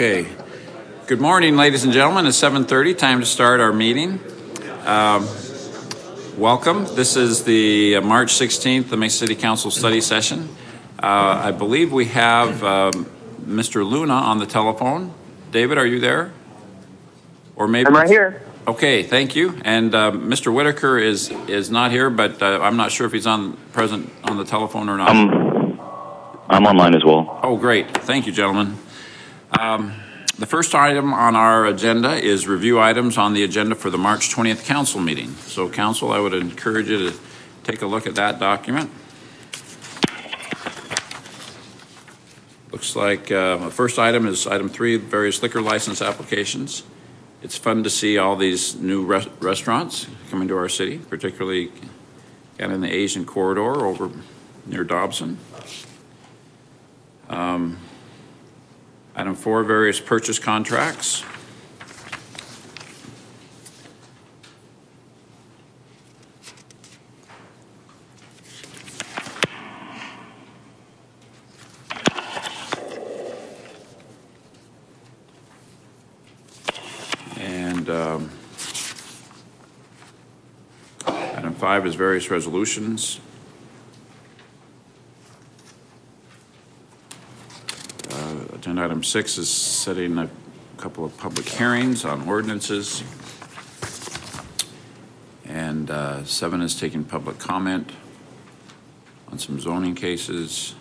Okay. Good morning, ladies and gentlemen. It's 7:30. Time to start our meeting. Welcome. This is the March 16th, the Mesa City Council study session. I believe we have Mr. Luna on the telephone. David, are you there? Or maybe I'm right here. Okay, thank you. And Mr. Whitaker is not here, but I'm not sure if he's present on the telephone or not. I'm online as well. Oh, great. Thank you, gentlemen. The first item on our agenda is review items on the agenda for the March 20th council meeting. So, council, I would encourage you to take a look at that document. Looks like the first item is item 3, various liquor license applications. It's fun to see all these new restaurants coming to our city, particularly kind of in the Asian corridor over near Dobson. Item 4, various purchase contracts. And item 5 is various resolutions. Agenda item 6 is setting a couple of public hearings on ordinances. And 7 is taking public comment on some zoning cases.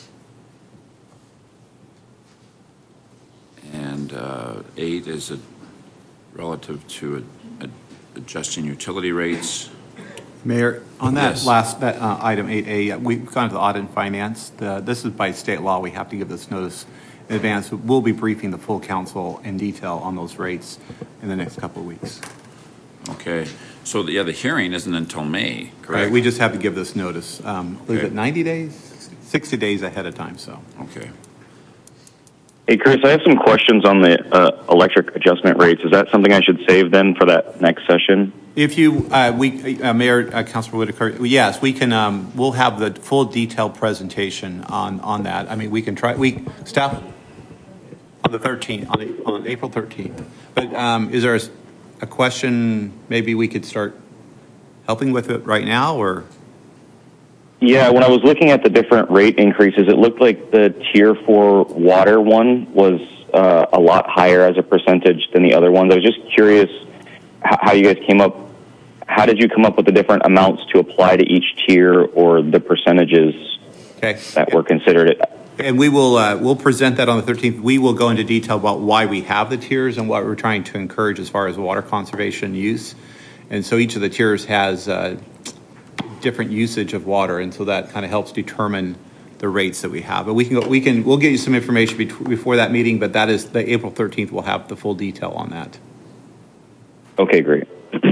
And 8 is relative to adjusting utility rates. Mayor, on that Yes. last item 8A, we've gone to the audit and finance. This is by state law. We have to give this notice in advance. We'll be briefing the full council in detail on those rates in the next couple of weeks. Okay. So, the hearing isn't until May, correct? Right, we just have to give this notice. I believe Okay. it 90 days, 60 days ahead of time. So. Okay. Hey, Chris, I have some questions on the electric adjustment rates. Is that something I should save then for that next session? If you, Mayor, Councilor Whitaker, yes, we can. We'll have the full detailed presentation on that. I mean, we can try. Staff on the 13th, on April 13th. But is there a question? Maybe we could start helping with it right now, or? Yeah, when I was looking at the different rate increases, it looked like the Tier 4 water one was a lot higher as a percentage than the other ones. I was just curious how you guys came up. How did you come up with the different amounts to apply to each tier, or the percentages that were considered? And we will we'll present that on the 13th. We will go into detail about why we have the tiers and what we're trying to encourage as far as water conservation use. And so each of the tiers has different usage of water, and so that kind of helps determine the rates that we have. But we'll get you some information before that meeting. But that is the April 13th. We'll have the full detail on that. Okay, great.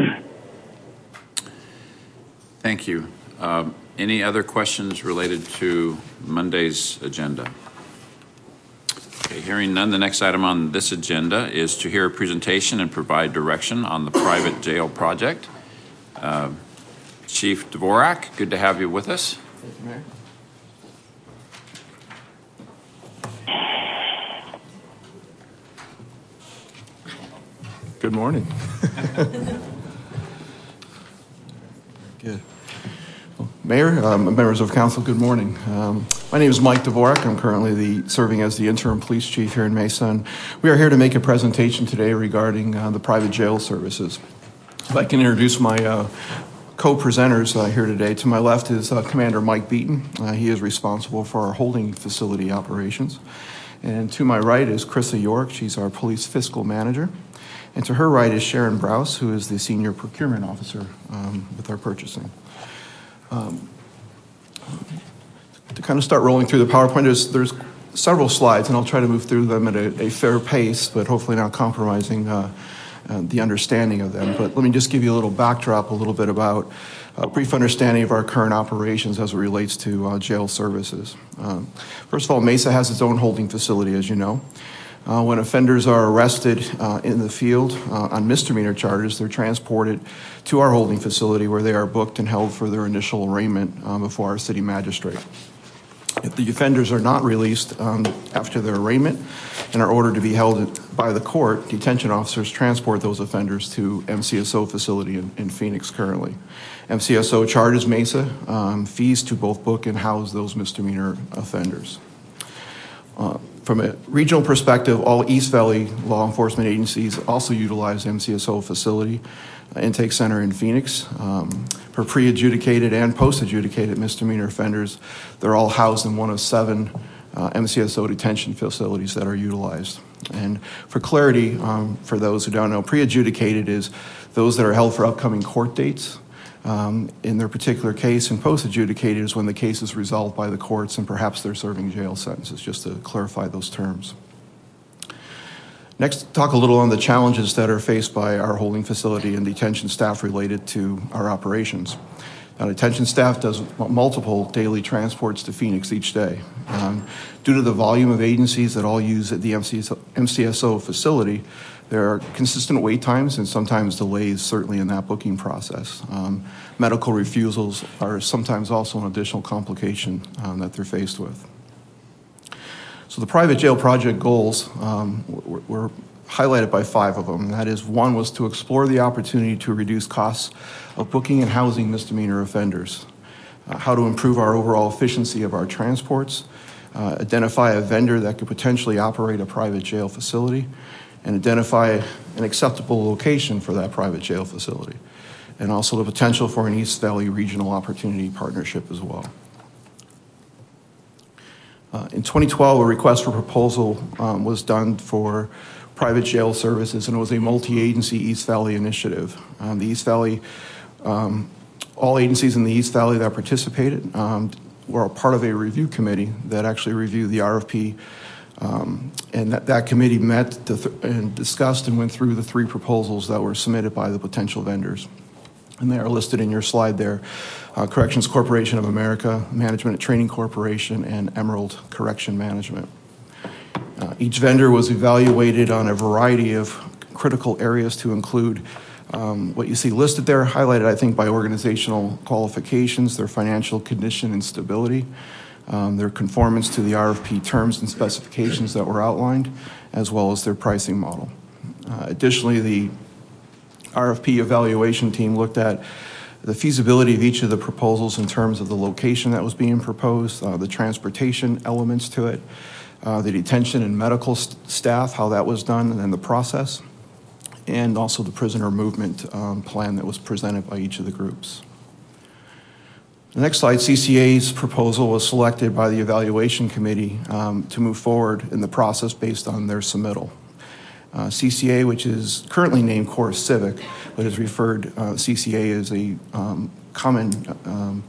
Thank you. Any other questions related to Monday's agenda? Okay, hearing none, the next item on this agenda is to hear a presentation and provide direction on the private jail project. Chief Dvorak, good to have you with us. Thank you, Mayor. Good morning. Good. Well, Mayor, members of council, good morning. My name is Mike Dvorak. I'm currently serving as the interim police chief here in Mesa, and we are here to make a presentation today regarding the private jail services. If I can introduce my co-presenters here today. To my left is Commander Mike Beaton. He is responsible for our holding facility operations. And to my right is Krista York. She's our police fiscal manager. And to her right is Sharon Browse, who is the senior procurement officer with our purchasing. To kind of start rolling through the PowerPoint, there's several slides, and I'll try to move through them at a fair pace, but hopefully not compromising the understanding of them. But let me just give you a little backdrop, a little bit about a brief understanding of our current operations as it relates to jail services. First of all, Mesa has its own holding facility, as you know. When offenders are arrested in the field on misdemeanor charges, they're transported to our holding facility where they are booked and held for their initial arraignment before our city magistrate. If the offenders are not released after their arraignment and are ordered to be held by the court, detention officers transport those offenders to MCSO facility in Phoenix currently. MCSO charges Mesa fees to both book and house those misdemeanor offenders. From a regional perspective, all East Valley law enforcement agencies also utilize MCSO facility intake center in Phoenix. For pre-adjudicated and post-adjudicated misdemeanor offenders, they're all housed in one of 7 MCSO detention facilities that are utilized. And for clarity, for those who don't know, pre-adjudicated is those that are held for upcoming court dates in their particular case, and post-adjudicated is when the case is resolved by the courts and perhaps they're serving jail sentences, just to clarify those terms. Next, talk a little on the challenges that are faced by our holding facility and detention staff related to our operations. Detention staff does multiple daily transports to Phoenix each day. Due to the volume of agencies that all use at the MCSO facility, there are consistent wait times and sometimes delays, certainly in that booking process. Medical refusals are sometimes also an additional complication that they're faced with. So the private jail project goals were highlighted by 5 of them. That is, 1 was to explore the opportunity to reduce costs of booking and housing misdemeanor offenders, how to improve our overall efficiency of our transports, identify a vendor that could potentially operate a private jail facility, and identify an acceptable location for that private jail facility, and also the potential for an East Valley Regional Opportunity Partnership as well. In 2012, a request for proposal was done for private jail services, and it was a multi-agency East Valley initiative. The East Valley, all agencies in the East Valley that participated were a part of a review committee that actually reviewed the RFP, and that committee met and discussed and went through the 3 proposals that were submitted by the potential vendors. And they are listed in your slide there. Corrections Corporation of America, Management and Training Corporation, and Emerald Correction Management. Each vendor was evaluated on a variety of critical areas to include what you see listed there, highlighted, I think, by organizational qualifications, their financial condition and stability, their conformance to the RFP terms and specifications that were outlined, as well as their pricing model. Additionally, the RFP evaluation team looked at the feasibility of each of the proposals in terms of the location that was being proposed, the transportation elements to it, the detention and medical staff, how that was done and the process, and also the prisoner movement plan that was presented by each of the groups. The next slide, CCA's proposal was selected by the evaluation committee to move forward in the process based on their submittal. CCA, which is currently named Core Civic, but is referred CCA as a common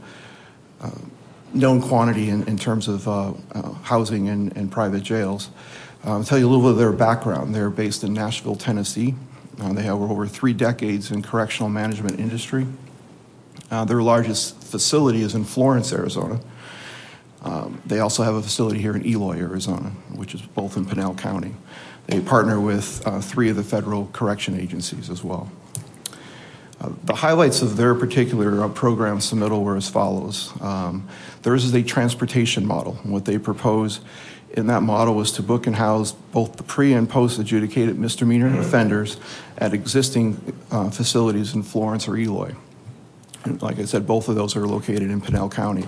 known quantity in terms of housing and private jails. I'll tell you a little bit of their background. They're based in Nashville, Tennessee. They have over 3 decades in correctional management industry. Their largest facility is in Florence, Arizona. They also have a facility here in Eloy, Arizona, which is both in Pinal County. They partner with 3 of the federal correction agencies as well. The highlights of their particular program submittal were as follows. Theirs is a transportation model. And what they propose in that model was to book and house both the pre- and post-adjudicated misdemeanor offenders at existing facilities in Florence or Eloy. And like I said, both of those are located in Pinal County.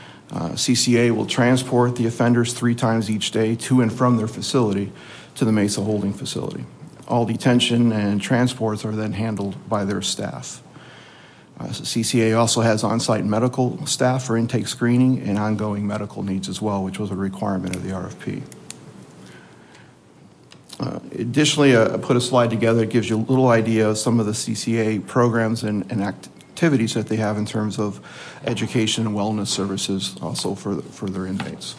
CCA will transport the offenders 3 times each day to and from their facility to the Mesa holding facility. All detention and transports are then handled by their staff. So CCA also has on-site medical staff for intake screening and ongoing medical needs as well, which was a requirement of the RFP. Additionally, I put a slide together that gives you a little idea of some of the CCA programs and activities that they have in terms of education and wellness services also for their inmates.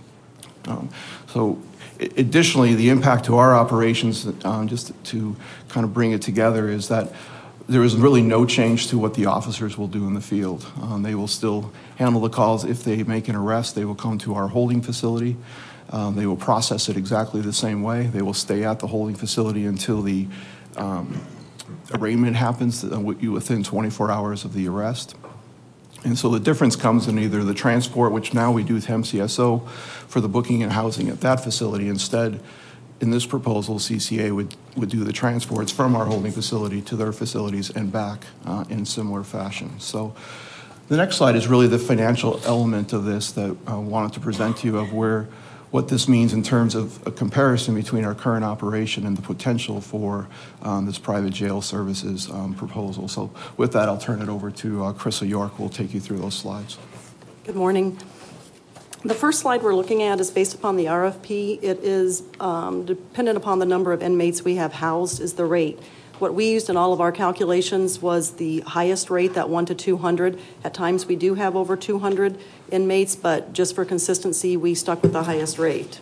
Additionally, the impact to our operations, just to kind of bring it together, is that there is really no change to what the officers will do in the field. They will still handle the calls. If they make an arrest, they will come to our holding facility. They will process it exactly the same way. They will stay at the holding facility until the arraignment happens within 24 hours of the arrest. And so the difference comes in either the transport, which now we do with MCSO for the booking and housing at that facility. Instead, in this proposal, CCA would do the transports from our holding facility to their facilities and back in similar fashion. So the next slide is really the financial element of this that I wanted to present to you of what this means in terms of a comparison between our current operation and the potential for this private jail services proposal. So with that, I'll turn it over to Krista York, who will take you through those slides. Good morning. The first slide we're looking at is based upon the RFP. It is dependent upon the number of inmates we have housed is the rate. What we used in all of our calculations was the highest rate, that 1 to 200. At times we do have over 200 inmates, but just for consistency, we stuck with the highest rate.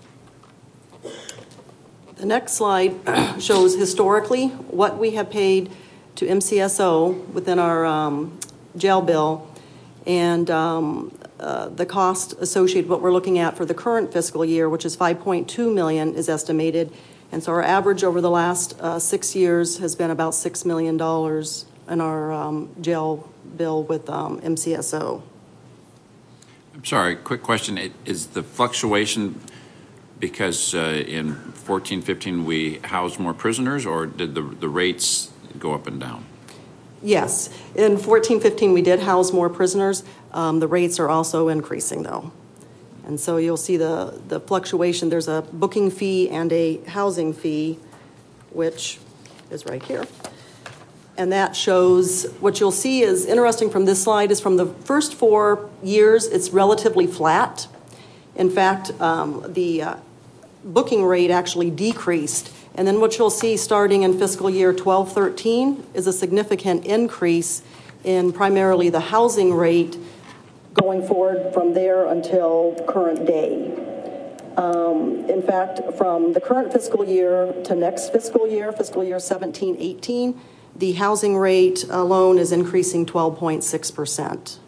The next slide shows historically what we have paid to MCSO within our jail bill and the cost associated with what we're looking at for the current fiscal year, which is $5.2 million is estimated. And so our average over the last 6 years has been about $6 million in our jail bill with MCSO. I'm sorry, quick question. Is the fluctuation because in 14-15 we housed more prisoners, or did the rates go up and down? Yes. In 14-15 we did house more prisoners. The rates are also increasing, though. And so you'll see the fluctuation. There's a booking fee and a housing fee, which is right here. And that shows, what you'll see is interesting from this slide is from the first 4 years, it's relatively flat. In fact, the booking rate actually decreased. And then what you'll see starting in fiscal year 12-13 is a significant increase in primarily the housing rate going forward from there until current day. In fact, from the current fiscal year to next fiscal year 17-18, the housing rate alone is increasing 12.6%.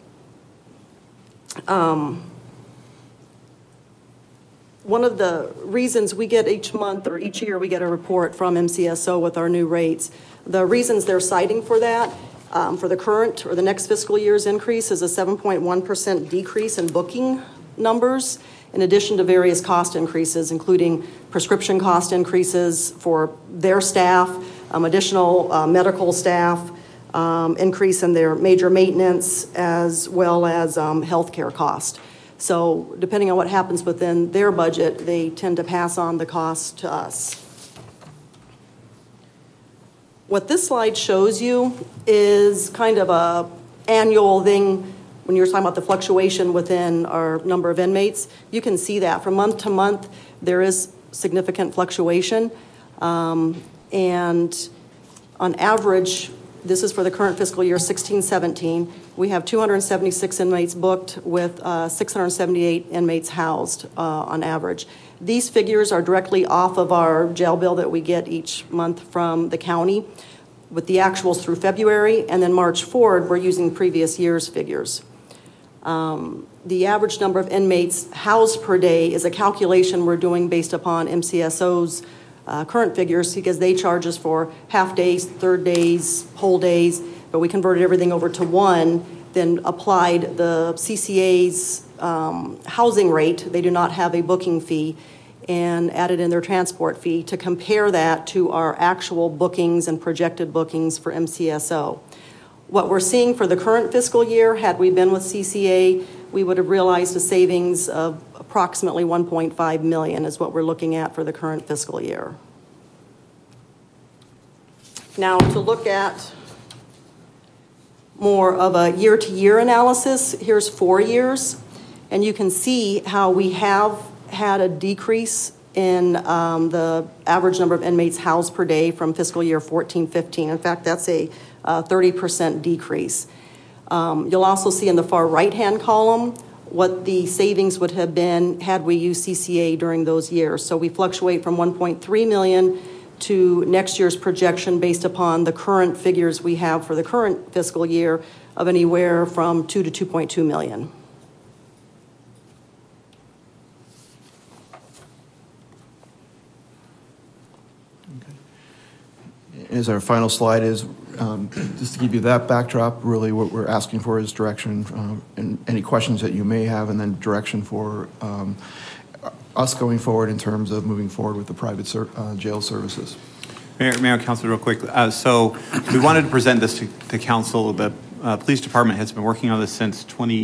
One of the reasons we get each month or each year we get a report from MCSO with our new rates, the reasons they're citing for that, for the current or the next fiscal year's increase is a 7.1% decrease in booking numbers, in addition to various cost increases, including prescription cost increases for their staff, additional medical staff, increase in their major maintenance, as well as healthcare cost. So depending on what happens within their budget, they tend to pass on the cost to us. What this slide shows you is kind of a annual thing. When you're talking about the fluctuation within our number of inmates, you can see that from month to month there is significant fluctuation, and on average, this is for the current fiscal year 16-17, we have 276 inmates booked with 678 inmates housed on average. These figures are directly off of our jail bill that we get each month from the county with the actuals through February, and then March forward, we're using previous year's figures. The average number of inmates housed per day is a calculation we're doing based upon MCSO's current figures, because they charge us for half days, third days, whole days, but we converted everything over to one, then applied the CCA's housing rate. They do not have a booking fee, and added in their transport fee to compare that to our actual bookings and projected bookings for MCSO. What we're seeing for the current fiscal year, had we been with CCA, we would have realized a savings of approximately $1.5 million is what we're looking at for the current fiscal year. Now, to look at more of a year-to-year analysis, here's 4 years, and you can see how we have had a decrease in the average number of inmates housed per day from fiscal year 14-15. In fact, that's a 30% decrease. You'll also see in the far right-hand column what the savings would have been had we used CCA during those years. So we fluctuate from $1.3 million to next year's projection based upon the current figures we have for the current fiscal year of anywhere from $2 to $2.2 million. As our final slide is, just to give you that backdrop, really what we're asking for is direction and any questions that you may have, and then direction for us going forward in terms of moving forward with the private jail services. Mayor and Council, real quick. So we wanted to present this to Council. The Police Department has been working on this since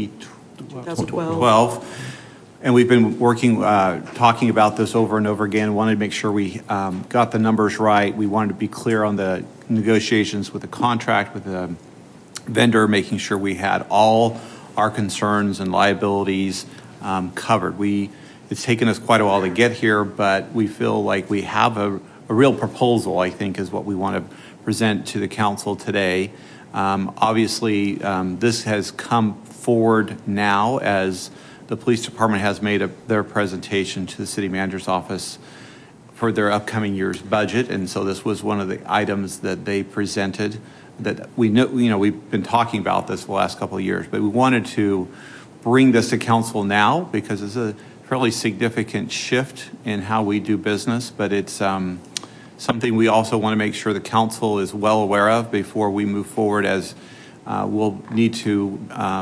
2012. And we've been working, talking about this over and over again. Wanted to make sure we got the numbers right. We wanted to be clear on the negotiations with the contract, with the vendor, making sure we had all our concerns and liabilities covered. It's taken us quite a while to get here, but we feel like we have a real proposal, I think, is what we want to present to the council today. Obviously, this has come forward now as the police department has made their presentation to the city manager's office for their upcoming year's budget, and so this was one of the items that they presented that we know, we've been talking about this the last couple of years, but we wanted to bring this to council now because it's a fairly significant shift in how we do business, but it's something we also want to make sure the council is well aware of before we move forward, as we'll need to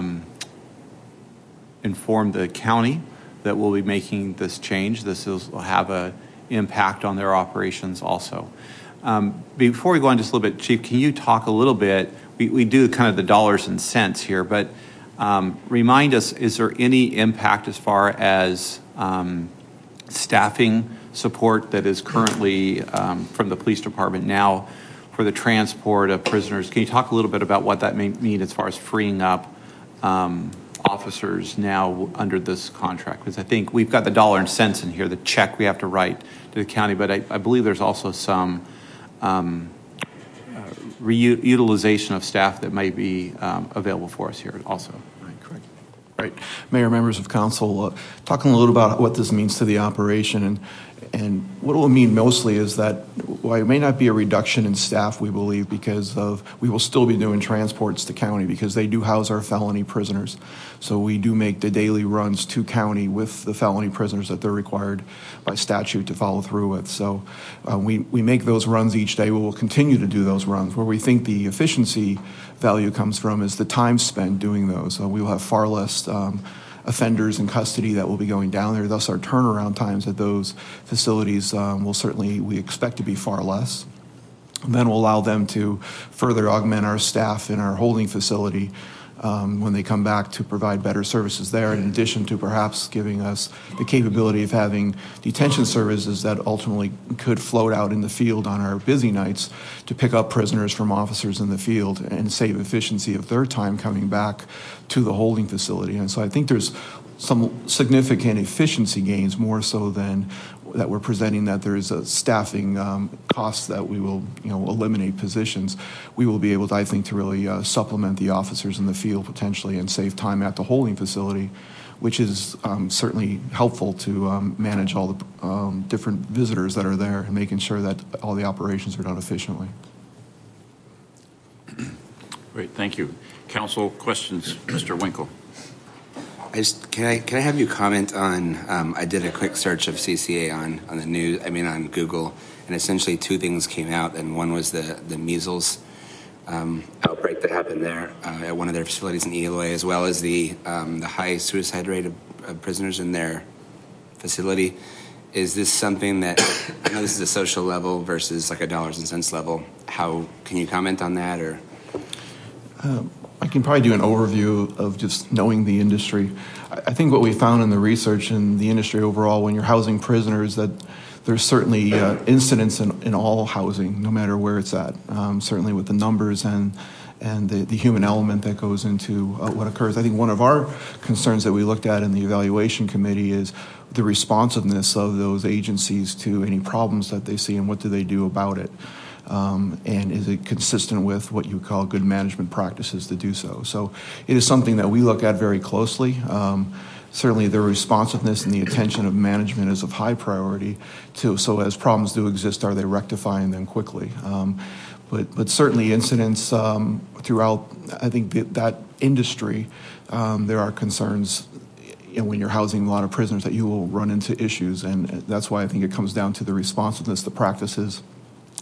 inform the county that we'll be making this change. This will have an impact on their operations also. Before we go on just a little bit, Chief, can you talk a little bit, we do kind of the dollars and cents here, but remind us, is there any impact as far as staffing support that is currently from the police department now for the transport of prisoners? Can you talk a little bit about what that may mean as far as freeing up officers now under this contract? Because I think we've got the dollar and cents in here, the check we have to write to the county, but I believe there's also some reutilization of staff that may be available for us here also. Right. Mayor, members of council, talking a little about what this means to the operation, and what it will mean mostly is that while it may not be a reduction in staff, we believe, because we will still be doing transports to county because they do house our felony prisoners. So we do make the daily runs to county with the felony prisoners that they're required by statute to follow through with. So we make those runs each day. We will continue to do those runs. Where we think the efficiency value comes from is the time spent doing those. We will have far less offenders in custody that will be going down there. Thus, our turnaround times at those facilities we expect to be far less. And then we'll allow them to further augment our staff in our holding facility when they come back to provide better services there, in addition to perhaps giving us the capability of having detention services that ultimately could float out in the field on our busy nights to pick up prisoners from officers in the field and save efficiency of their time coming back to the holding facility. And so I think there's some significant efficiency gains, more so than that we're presenting that there is a staffing cost that we will eliminate positions. We will be able to, I think, to really supplement the officers in the field potentially and save time at the holding facility, which is certainly helpful to manage all the different visitors that are there and making sure that all the operations are done efficiently. Great, thank you. Council questions, Mr. Winkle. Can I have you comment on? I did a quick search of CCA on the news. On Google, and essentially two things came out, and one was the measles outbreak that happened there at one of their facilities in Eloy, as well as the high suicide rate of prisoners in their facility. Is this something that, I know this is a social level versus like a dollars and cents level? How can you comment on that, or? I can probably do an overview of just knowing the industry. I think what we found in the research in the industry overall, when you're housing prisoners, that there's certainly incidents in all housing, no matter where it's at, certainly with the numbers and the human element that goes into what occurs. I think one of our concerns that we looked at in the evaluation committee is the responsiveness of those agencies to any problems that they see and what do they do about it. And is it consistent with what you call good management practices to do so? So it is something that we look at very closely. Certainly the responsiveness and the attention of management is of high priority too. So as problems do exist, are they rectifying them quickly? But certainly incidents throughout, I think that industry, there are concerns when you're housing a lot of prisoners that you will run into issues. And that's why I think it comes down to the responsiveness, the practices,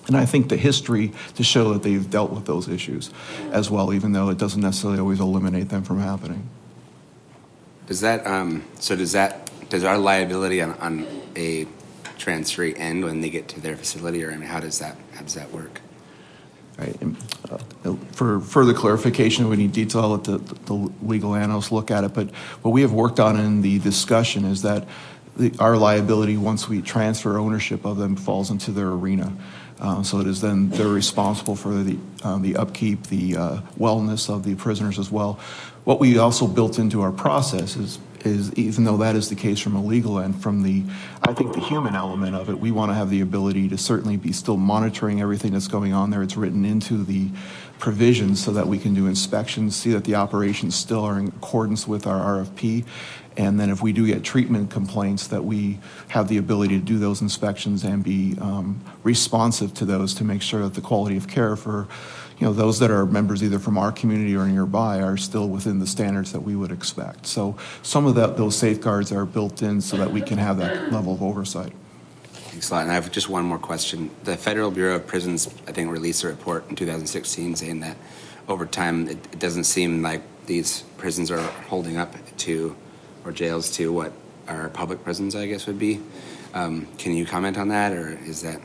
And I think the history to show that they've dealt with those issues as well, even though it doesn't necessarily always eliminate them from happening. Does that does our liability on a transferee end when they get to their facility, or I mean, how does that work? Right. For further clarification, we need detail. I'll let the legal analysts look at it. But what we have worked on in the discussion is that our liability, once we transfer ownership of them, falls into their arena. So it is then they're responsible for the upkeep, the wellness of the prisoners as well. What we also built into our process is even though that is the case from a legal end, from I think the human element of it, we want to have the ability to certainly be still monitoring everything that's going on there. It's written into the provisions so that we can do inspections, see that the operations still are in accordance with our RFP. And then if we do get treatment complaints, that we have the ability to do those inspections and be responsive to those to make sure that the quality of care for those that are members either from our community or nearby are still within the standards that we would expect. So some of those safeguards are built in so that we can have that level of oversight. Thanks a lot. And I have just one more question. The Federal Bureau of Prisons, I think, released a report in 2016 saying that over time it doesn't seem like these prisons are holding up to, or jails to, what our public prisons, I guess, would be. Can you comment on that, or is that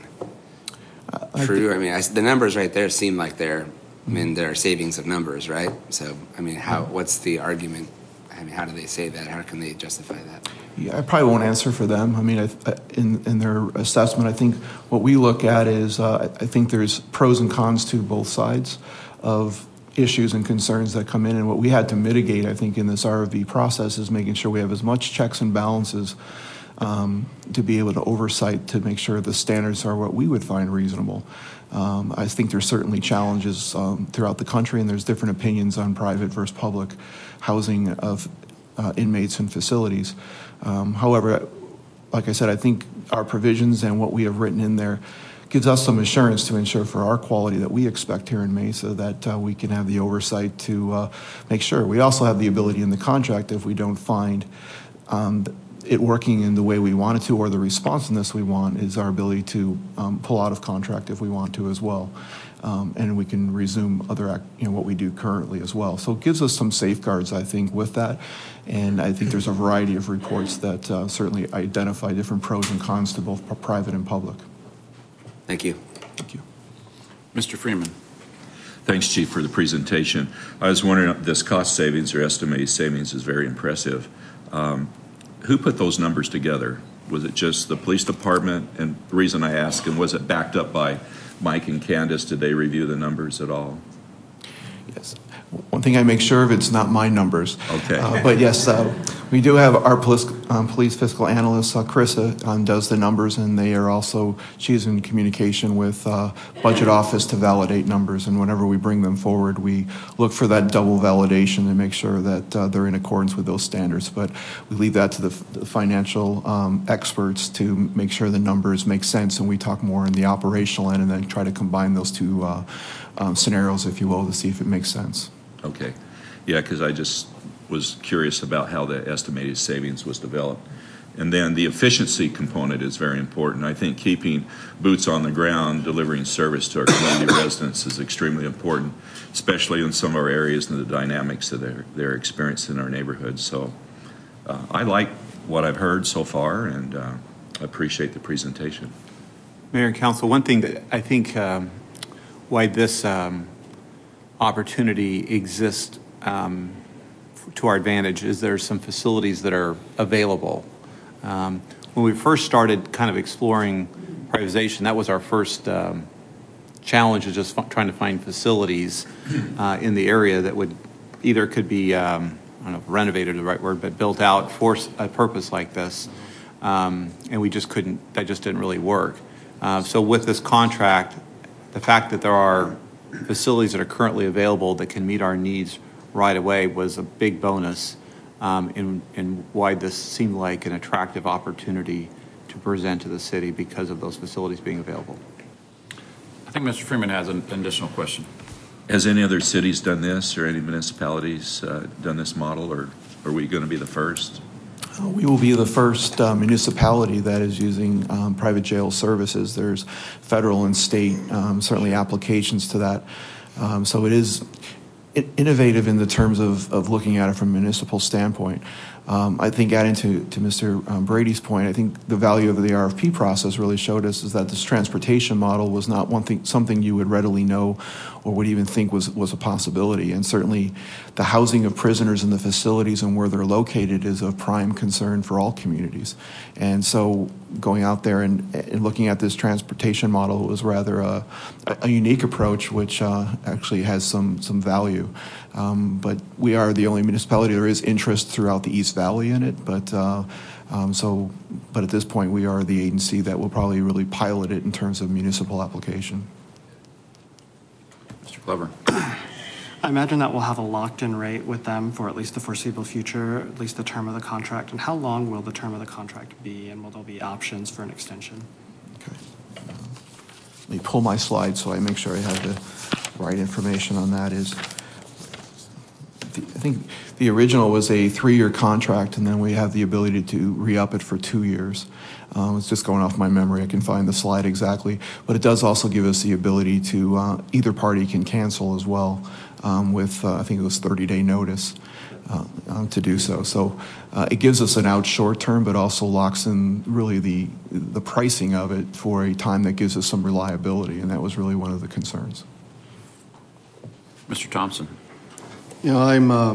true? I mean, the numbers right there seem like there are savings of numbers, right? So, I mean, what's the argument? I mean, how do they say that? How can they justify that? Yeah, I probably won't answer for them. I mean, in their assessment, I think what we look at is I think there's pros and cons to both sides of issues and concerns that come in. And what we had to mitigate, I think, in this RFB process is making sure we have as much checks and balances to be able to oversight to make sure the standards are what we would find reasonable. I think there's certainly challenges throughout the country, and there's different opinions on private versus public housing of inmates and facilities. However, like I said, I think our provisions and what we have written in there gives us some assurance to ensure for our quality that we expect here in Mesa that we can have the oversight to make sure. We also have the ability in the contract, if we don't find it working in the way we want it to or the responsiveness we want, is our ability to pull out of contract if we want to as well. And we can resume other what we do currently as well. So it gives us some safeguards, I think, with that. And I think there's a variety of reports that certainly identify different pros and cons to both private and public. Thank you. Thank you. Mr. Freeman. Thanks, Chief, for the presentation. I was wondering, this cost savings or estimated savings is very impressive. Who put those numbers together? Was it just the police department? And the reason I ask, and was it backed up by Mike and Candace? Did they review the numbers at all? Yes. One thing I make sure of, it's not my numbers. Okay. But yes, we do have our police fiscal analyst, Carissa, does the numbers, and they are also, she's in communication with budget office to validate numbers, and whenever we bring them forward, we look for that double validation to make sure that they're in accordance with those standards. But we leave that to the financial experts to make sure the numbers make sense, and we talk more in the operational end and then try to combine those two scenarios, if you will, to see if it makes sense. Okay. Yeah, because I just was curious about how the estimated savings was developed. And then the efficiency component is very important. I think keeping boots on the ground, delivering service to our community residents is extremely important, especially in some of our areas and the dynamics that they're experiencing in our neighborhoods. So I like what I've heard so far, and appreciate the presentation. Mayor and Council, one thing that I think why this opportunity exists to our advantage is there's some facilities that are available. When we first started kind of exploring privatization, that was our first challenge, is just trying to find facilities in the area that would either could be, I don't know if renovated is the right word, but built out for a purpose like this. And we just couldn't, that just didn't really work. So with this contract, the fact that there are facilities that are currently available that can meet our needs right away was a big bonus in why this seemed like an attractive opportunity to present to the city because of those facilities being available. I think Mr. Freeman has an additional question. Has any other cities done this, or any municipalities done this model, or are we going to be the first? We will be the first municipality that is using private jail services. There's federal and state certainly applications to that. So it is innovative in the terms of looking at it from a municipal standpoint. I think adding to Mr. Brady's point, I think the value of the RFP process really showed us is that this transportation model was not something you would readily know or would even think was a possibility. And certainly the housing of prisoners in the facilities and where they're located is of prime concern for all communities. And so going out there and looking at this transportation model was rather a unique approach, which actually has some value. But we are the only municipality. There is interest throughout the East Valley in it, but at this point we are the agency that will probably really pilot it in terms of municipal application. Mr. Glover. I imagine that we'll have a locked-in rate with them for at least the foreseeable future, at least the term of the contract. And how long will the term of the contract be, and will there be options for an extension? Okay. Let me pull my slide so I make sure I have the right information on that. I think the original was a 3-year contract, and then we have the ability to re-up it for 2 years. It's just going off my memory. I can find the slide exactly. But it does also give us the ability to, either party can cancel as well with, I think it was 30-day notice to do so. So it gives us an out short term, but also locks in really the pricing of it for a time that gives us some reliability, and that was really one of the concerns. Mr. Thompson. You know,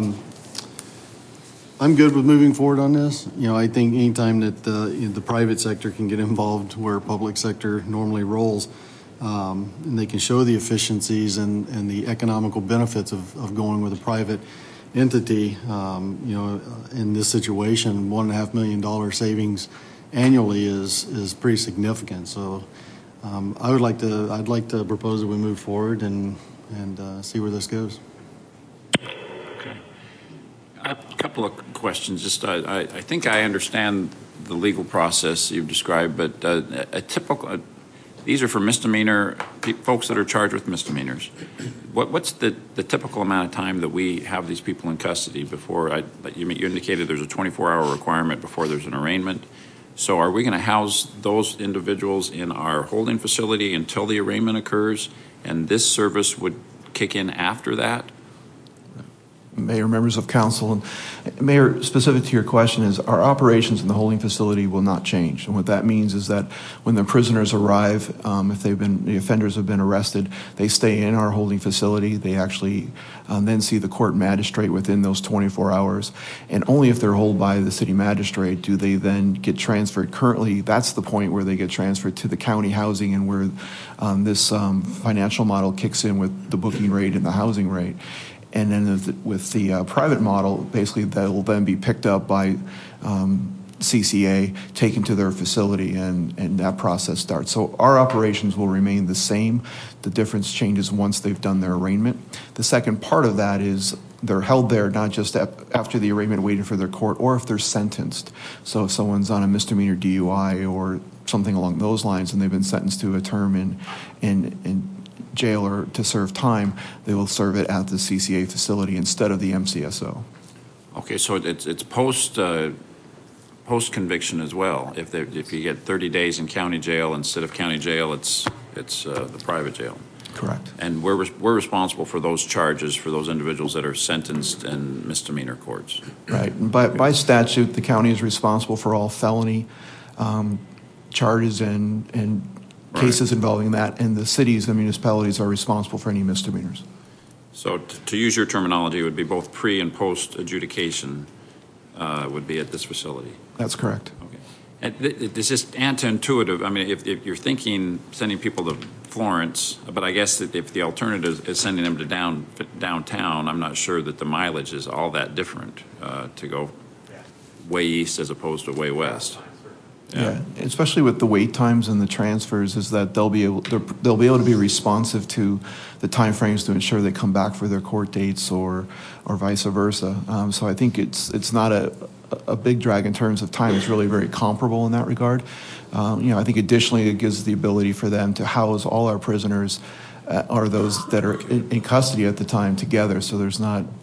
I'm good with moving forward on this. You know, I think anytime that the private sector can get involved where public sector normally rolls, and they can show the efficiencies and the economical benefits of going with a private entity, you know, in this situation, $1.5 million savings annually is pretty significant. So I'd like to propose that we move forward and see where this goes. A couple of questions. Just I think I understand the legal process you've described, but a typical these are for misdemeanor folks that are charged with misdemeanors. What's the typical amount of time that we have these people in custody before? You indicated there's a 24-hour requirement before there's an arraignment. So are we going to house those individuals in our holding facility until the arraignment occurs, and this service would kick in after that? Mayor, members of council, and Mayor, specific to your question is our operations in the holding facility will not change. And what that means is that when the prisoners arrive, if the offenders have been arrested, they stay in our holding facility. They actually then see the court magistrate within those 24 hours. And only if they're held by the city magistrate do they then get transferred. Currently, that's the point where they get transferred to the county housing, and where this financial model kicks in with the booking rate and the housing rate. And then with the private model, basically they'll then be picked up by CCA, taken to their facility, and that process starts. So our operations will remain the same. The difference changes once they've done their arraignment. The second part of that is they're held there not just after the arraignment waiting for their court, or if they're sentenced. So if someone's on a misdemeanor DUI or something along those lines and they've been sentenced to a term in jail or to serve time, they will serve it at the CCA facility instead of the MCSO. Okay, so it's post conviction as well. If you get 30 days in county jail instead of county jail, it's the private jail. Correct. And we're responsible for those charges for those individuals that are sentenced in misdemeanor courts. Right. And by statute, the county is responsible for all felony charges and cases involving that, and the cities and municipalities are responsible for any misdemeanors. So to use your terminology, it would be both pre and post adjudication would be at this facility. That's correct. Okay. And it's just anti-intuitive. I mean, if you're thinking sending people to Florence, but I guess that if the alternative is sending them to downtown, I'm not sure that the mileage is all that different to go way east as opposed to way west. Yeah, especially with the wait times and the transfers, is that they'll be able to be responsive to the timeframes to ensure they come back for their court dates or vice versa. So I think it's not a big drag in terms of time. It's really very comparable in that regard. I think additionally it gives the ability for them to house all our prisoners or those that are in custody at the time together. So there's not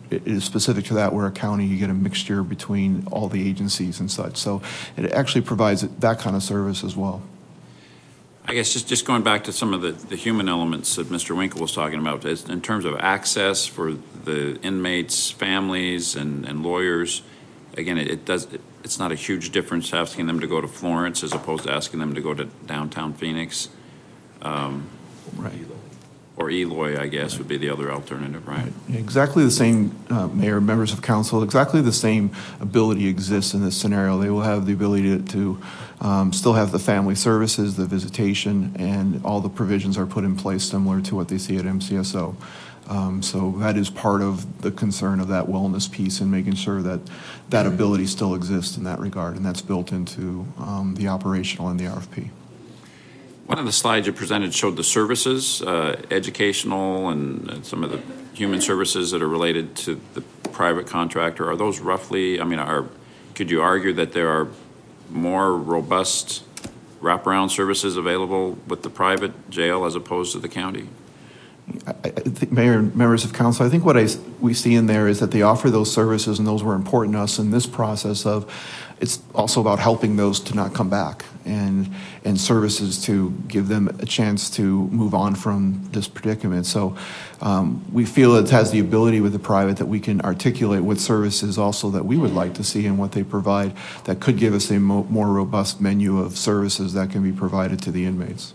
it is specific to that, where a county, you get a mixture between all the agencies and such. So it actually provides that kind of service as well. I guess just going back to some of the human elements that Mr. Winkle was talking about, in terms of access for the inmates, families, and lawyers, again, it's not a huge difference asking them to go to Florence as opposed to asking them to go to downtown Phoenix. Right. Or Eloy, I guess, would be the other alternative, right? Exactly the same, Mayor, members of council, exactly the same ability exists in this scenario. They will have the ability to still have the family services, the visitation, and all the provisions are put in place similar to what they see at MCSO. So that is part of the concern of that wellness piece and making sure that that ability still exists in that regard, and that's built into the operational and the RFP. One of the slides you presented showed the services, educational and some of the human services that are related to the private contractor. Are those roughly, I mean, could you argue that there are more robust wraparound services available with the private jail as opposed to the county? I think, Mayor and members of council, I think what we see in there is that they offer those services, and those were important to us in this process of, it's also about helping those to not come back, and services to give them a chance to move on from this predicament. So we feel it has the ability with the private that we can articulate what services also that we would like to see and what they provide that could give us a more robust menu of services that can be provided to the inmates.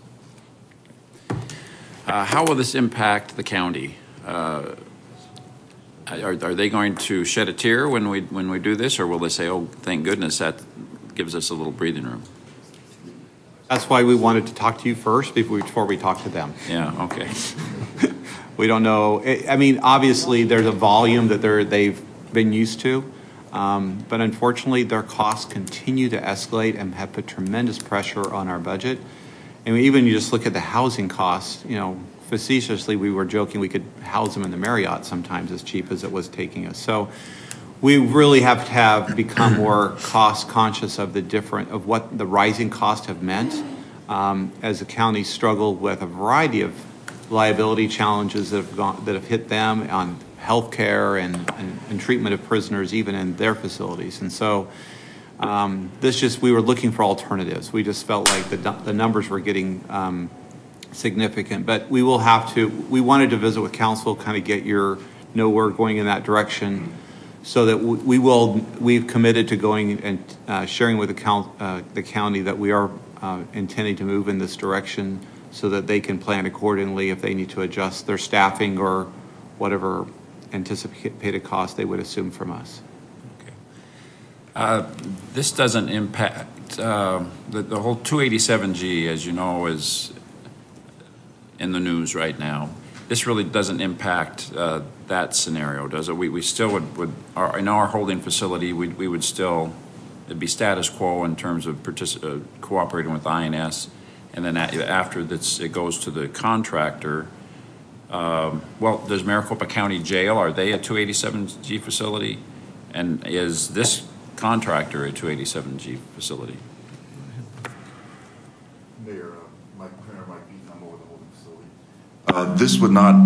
How will this impact the county? Are they going to shed a tear when we do this, or will they say, "Oh, thank goodness, that gives us a little breathing room"? That's why we wanted to talk to you first before we talk to them. Yeah. Okay. We don't know. I mean, obviously, there's a volume that they've been used to, but unfortunately, their costs continue to escalate and have put tremendous pressure on our budget. And even you just look at the housing costs, you know, facetiously, we were joking we could house them in the Marriott sometimes as cheap as it was taking us. So we really have to become more cost conscious of of what the rising costs have meant as the county struggled with a variety of liability challenges that have hit them on health care and treatment of prisoners even in their facilities. And so we were looking for alternatives. We just felt like the numbers were getting significant, but we wanted to visit with council, kind of know we're going in that direction, so that we've committed to going and sharing with the county that we are intending to move in this direction so that they can plan accordingly if they need to adjust their staffing or whatever anticipated cost they would assume from us. This doesn't impact the whole 287G, as you know, is in the news right now. This really doesn't impact that scenario, does it? We still would in our holding facility, we would still, it'd be status quo in terms of cooperating with INS, and then after it goes to the contractor. Well, does Maricopa County Jail, are they a 287G facility? And is this contractor a 287G facility? Mayor, Mike Beaton, I'm over the holding facility. This would not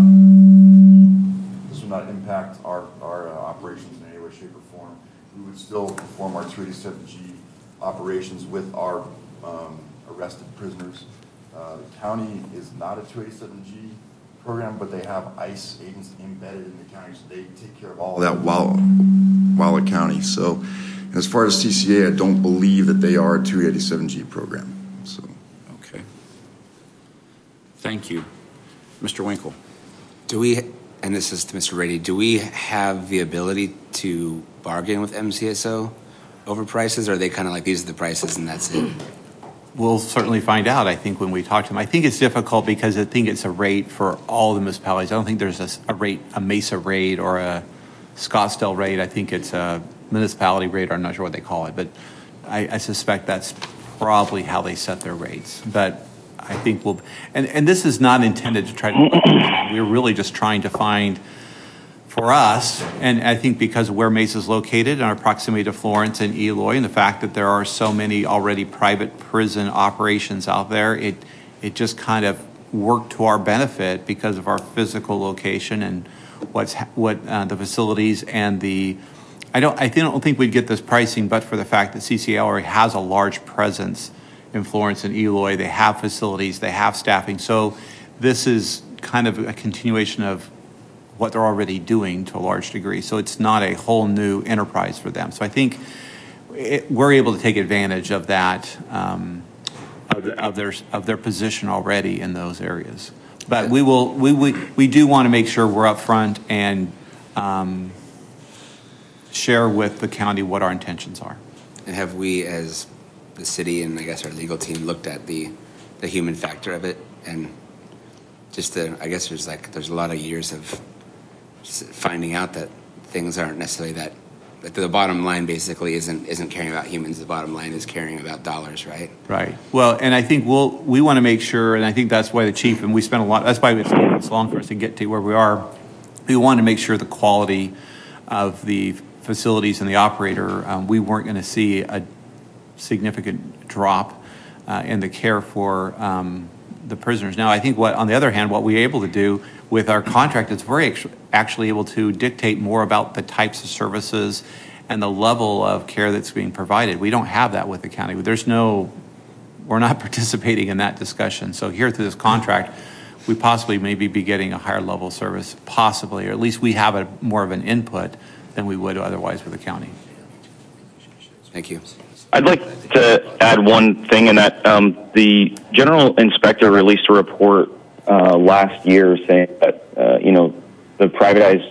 impact our operations in any way, shape, or form. We would still perform our 287G operations with our arrested prisoners. The county is not a 287G program, but they have ICE agents embedded in the county, so they take care of all of that while at county. So as far as CCA, I don't believe that they are a 287G program. So. Okay. Thank you. Mr. Winkle. And this is to Mr. Rady, do we have the ability to bargain with MCSO over prices, or are they kind of like, these are the prices and that's it? We'll certainly find out, I think, when we talk to them. I think it's difficult because I think it's a rate for all the municipalities. I don't think there's a Mesa rate or a Scottsdale rate. I think it's a municipality rate, or I'm not sure what they call it, but I suspect that's probably how they set their rates. But I think and this is not intended to try to, we're really just trying to find, for us, and I think because of where Mesa is located and our proximity to Florence and Eloy, and the fact that there are so many already private prison operations out there, it just kind of worked to our benefit because of our physical location and what the facilities and the. I don't think we'd get this pricing, but for the fact that CCA already has a large presence in Florence and Eloy. They have facilities, they have staffing. So this is kind of a continuation of what they're already doing to a large degree. So it's not a whole new enterprise for them. So I think we're able to take advantage of that, of their position already in those areas. But we do want to make sure we're upfront and share with the county what our intentions are. And have we, as the city and I guess our legal team, looked at the human factor of it? And just I guess there's a lot of years of finding out that things aren't necessarily that the bottom line basically isn't caring about humans. The bottom line is caring about dollars, right? Right. Well, and I think we want to make sure, and I think that's why the chief, and we spent a lot, that's why it's taken so long for us to get to where we are. We want to make sure the quality of the facilities and the operator, we weren't going to see a significant drop in the care for the prisoners. Now, I think on the other hand, what we're able to do with our contract is we're actually able to dictate more about the types of services and the level of care that's being provided. We don't have that with the county. We're not participating in that discussion. So here through this contract, we possibly maybe be getting a higher level of service, possibly, or at least we have more of an input than we would otherwise with the county. Thank you. I'd like to add one thing in that the general inspector released a report last year saying that the privatized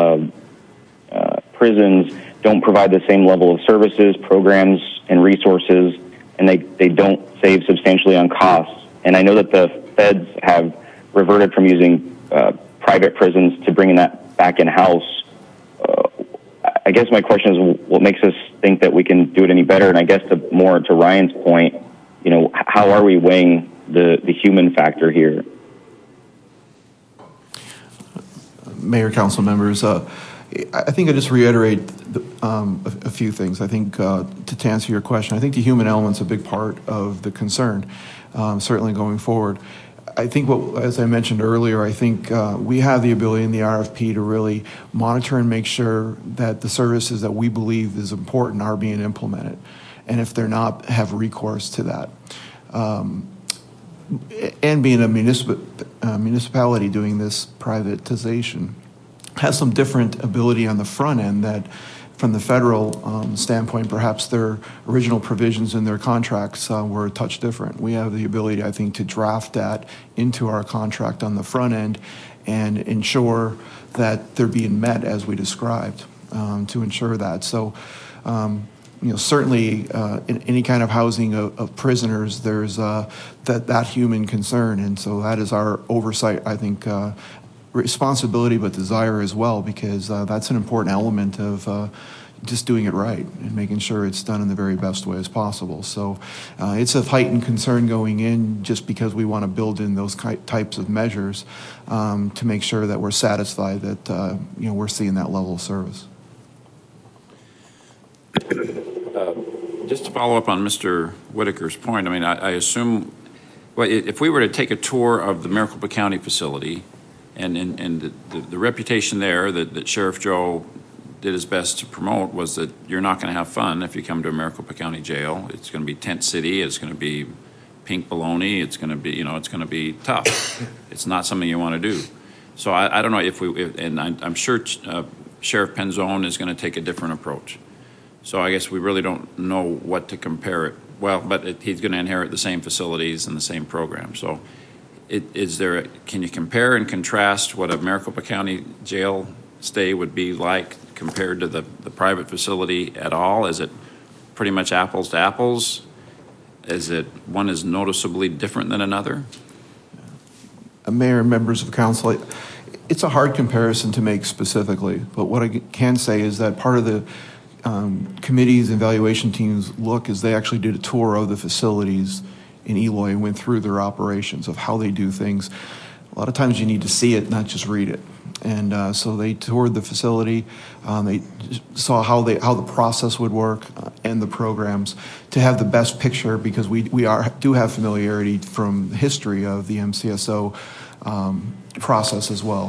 prisons don't provide the same level of services, programs, and resources, and they don't save substantially on costs. And I know that the feds have reverted from using private prisons to bringing that back in-house. I guess my question is, what makes us think that we can do it any better? And I guess more to Ryan's point, how are we weighing the human factor here? Mayor, council members, I think I just reiterate a few things. I think to answer your question, I think the human element's a big part of the concern, certainly going forward. I think, as I mentioned earlier, I think we have the ability in the RFP to really monitor and make sure that the services that we believe is important are being implemented. And if they're not, have recourse to that. And being a municipality doing this privatization has some different ability on the front end that from the federal standpoint, perhaps their original provisions in their contracts were a touch different. We have the ability, I think, to draft that into our contract on the front end and ensure that they're being met as we described to ensure that. So, certainly in any kind of housing of prisoners, there's that human concern. And so that is our oversight, I think, responsibility, but desire as well, because that's an important element of just doing it right and making sure it's done in the very best way as possible. So it's a heightened concern going in just because we want to build in those types of measures to make sure that we're satisfied that we're seeing that level of service. Just to follow up on Mr. Whitaker's point, I mean, I assume, if we were to take a tour of the Maricopa County facility and the reputation there that Sheriff Joe did his best to promote was that you're not going to have fun if you come to a Maricopa County jail. It's going to be tent city. It's going to be pink baloney. It's going to be, it's going to be tough. It's not something you want to do. So I don't know and I'm sure Sheriff Penzone is going to take a different approach. So I guess we really don't know what to compare it. Well, but he's going to inherit the same facilities and the same program. So can you compare and contrast what a Maricopa County jail stay would be like compared to the private facility at all? Is it pretty much apples to apples? Is it one is noticeably different than another? Mayor and members of council, it's a hard comparison to make specifically, but what I can say is that part of the committees and evaluation teams look is they actually did a tour of the facilities in Eloy and went through their operations of how they do things. A lot of times you need to see it, not just read it. And so they toured the facility. They saw how the process would work and the programs to have the best picture, because we do have familiarity from the history of the MCSO process as well.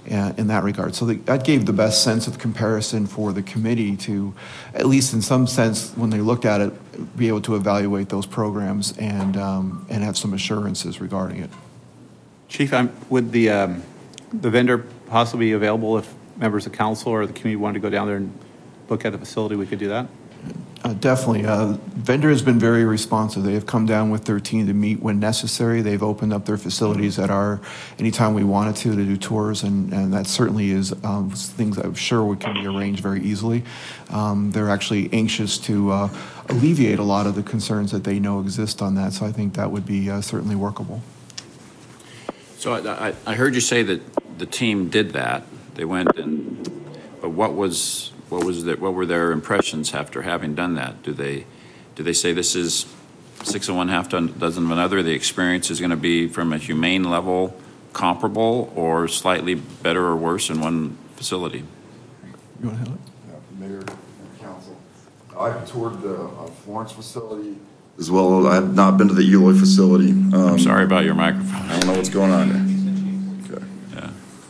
in that regard. So that gave the best sense of comparison for the committee to, at least in some sense, when they looked at it, be able to evaluate those programs and have some assurances regarding it. Chief, would the vendor possibly be available if members of council or the community wanted to go down there and look at the facility? We could do that? Definitely. Vendor has been very responsive. They have come down with their team to meet when necessary. They've opened up their facilities anytime we wanted to do tours, and that certainly is things I'm sure can be arranged very easily. They're actually anxious to alleviate a lot of the concerns that they know exist on that, so I think that would be certainly workable. So I heard you say that the team did that. They went but what were their impressions after having done that? Do they say this is 6 of one, half dozen of another? The experience is going to be from a humane level comparable or slightly better or worse in one facility? You want to handle it? Yeah, Mayor and Council. I've toured the Florence facility as well. I have not been to the Eloy facility. I'm sorry about your microphone. I don't know what's going on there. Okay. Yeah.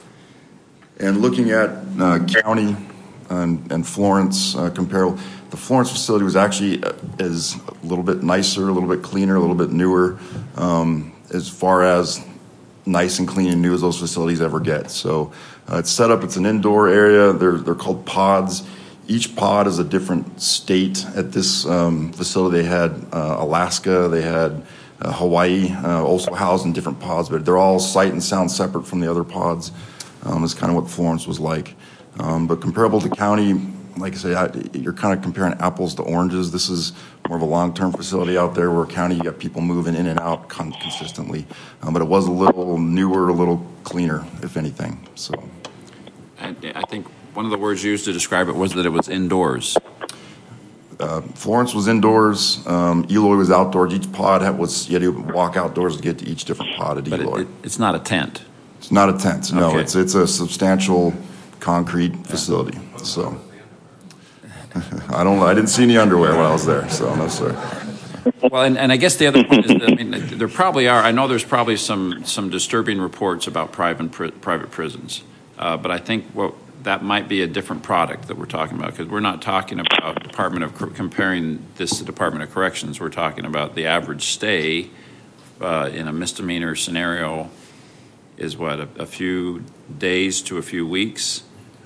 And looking at county and Florence comparable, the Florence facility was actually is a little bit nicer, a little bit cleaner, a little bit newer, as far as nice and clean and new as those facilities ever get. So it's set up, it's an indoor area. They're called pods. Each pod is a different state. At this facility, they had Alaska, they had Hawaii, also housed in different pods, but they're all sight and sound separate from the other pods. Is kind of what Florence was like. But comparable to county, like I say, you're kind of comparing apples to oranges. This is more of a long-term facility out there, where county, you got people moving in and out consistently. But it was a little newer, a little cleaner, if anything. So, I think one of the words used to describe it was that it was indoors. Florence was indoors. Eloy was outdoors. Each pod you had to walk outdoors to get to each different pod at Eloy. But it's not a tent. It's not a tent. No, okay. It's a substantial concrete facility. So I didn't see any underwear when I was there. So no, sir. Well, and I guess the other point is that, there probably are. I know there's probably some disturbing reports about private prisons, but I think that might be a different product that we're talking about, because we're not talking about comparing this to Department of Corrections. We're talking about the average stay in a misdemeanor scenario is a few days to a few weeks.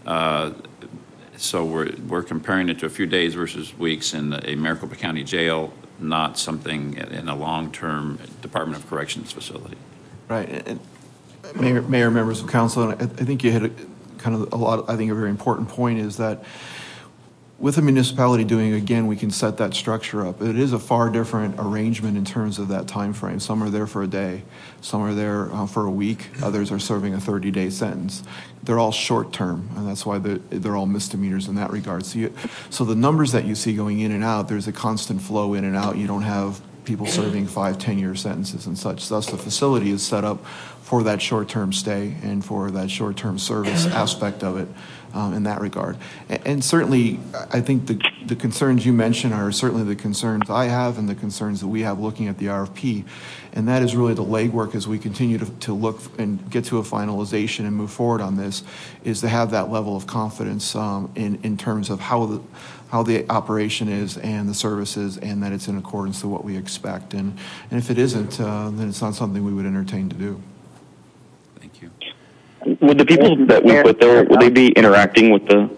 So we're comparing it to a few days versus weeks in a Maricopa County jail, not something in a long-term Department of Corrections facility. Right. And Mayor, members of council, I think you hit a very important point is that with a municipality doing, again, we can set that structure up. It is a far different arrangement in terms of that time frame. Some are there for a day, some are there for a week, others are serving a 30-day sentence. They're all short term, and that's why they're all misdemeanors in that regard. So the numbers that you see going in and out, there's a constant flow in and out. You don't have people serving 5-10-year sentences and such. Thus, the facility is set up for that short-term stay and for that short-term service aspect of it in that regard. And certainly, I think the concerns you mentioned are certainly the concerns I have and the concerns that we have looking at the RFP. And that is really the legwork as we continue to look and get to a finalization and move forward on this, is to have that level of confidence in terms of how the operation is and the services, and that it's in accordance to what we expect. And if it isn't, then it's not something we would entertain to do. Thank you. Would the people that we put there, would they be interacting with the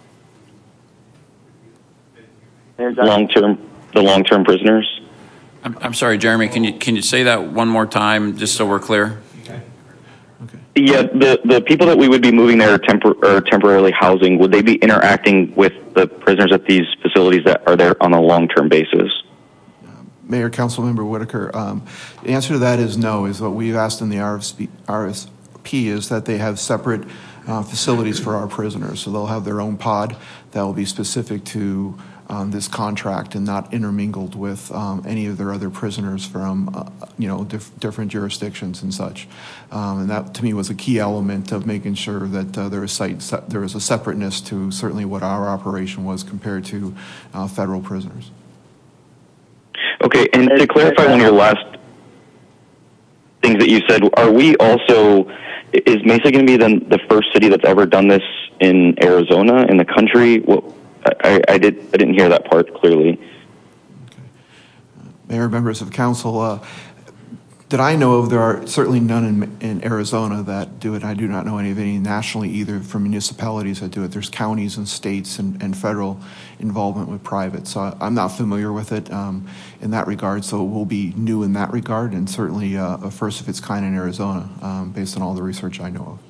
long-term prisoners? I'm sorry, Jeremy. Can you say that one more time, just so we're clear? Okay. Yeah, the people that we would be moving there or temporarily housing, would they be interacting with the prisoners at these facilities that are there on a long-term basis? Mayor, Councilmember Whitaker, the answer to that is no. Is what we've asked in the RFP is that they have separate facilities for our prisoners. So they'll have their own pod that will be specific to this contract and not intermingled with any of their other prisoners from different jurisdictions and such. And that to me was a key element of making sure that there was a separateness to certainly what our operation was compared to federal prisoners. Okay, and to clarify one of your last things that you said, are we also is Mesa going to be the first city that's ever done this in Arizona, in the country? Well, I didn't hear that part clearly. Mayor, members of council, that I know of, there are certainly none in Arizona that do it. I do not know any nationally either from municipalities that do it. There's counties and states and federal involvement with private. So I'm not familiar with it in that regard. So it will be new in that regard, and certainly a first of its kind in Arizona based on all the research I know